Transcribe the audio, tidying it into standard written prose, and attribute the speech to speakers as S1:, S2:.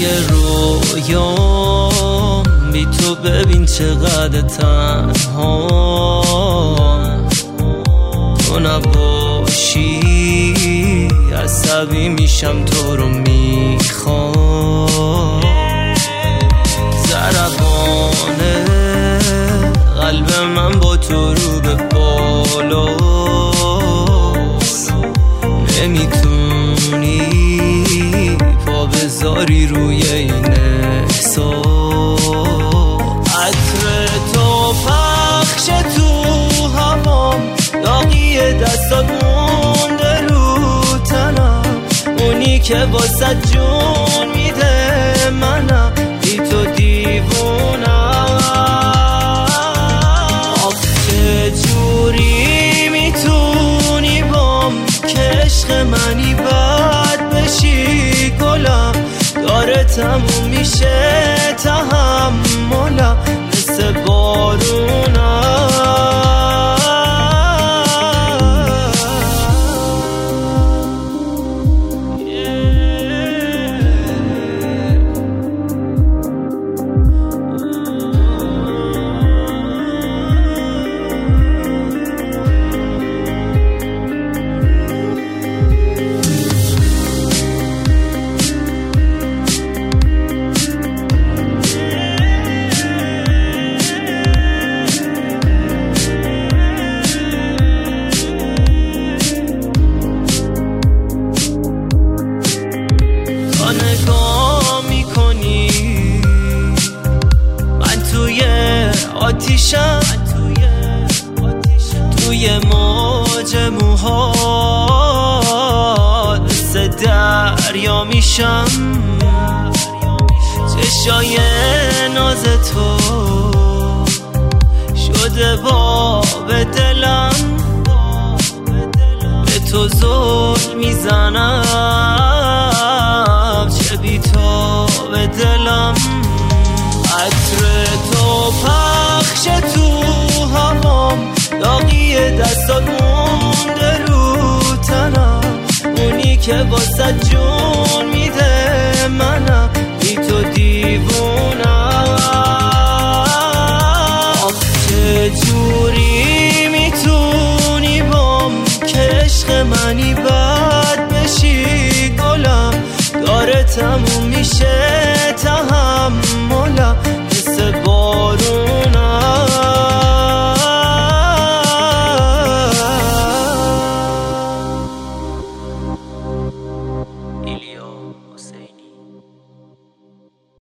S1: توی رویام بی تو ببین چقدر تنها، تو نباشی عصبی میشم، تو رو میخوام. ضربان قلب من با تو رو به بالاست، نمیتونی پا بذاری روی این احساس. عطر تو پخش تو هوام، داغی دستات مونده رو تنم، اونی که واسه جون میده منم، بی تو دیوونم. آخه جوری میتونی بام که عشق منی بد بشی گلم، داره تموم میشه تحملم مثل بارونم. نگاه میکنی من توی آتیشم، توی موج موهات مثل دریا میشم. چشای ناز تو شده باب دلم، به تو زل میزنم چه بی تو به دلم. عطر تو پخش تو هوام، داغی دستات مونده رو تنم، اونی که واسه جون میده منم، بی تو دیوونم. آخه جوری میتونی بام که عشق منی بد بشی گلم، داره تموم میشه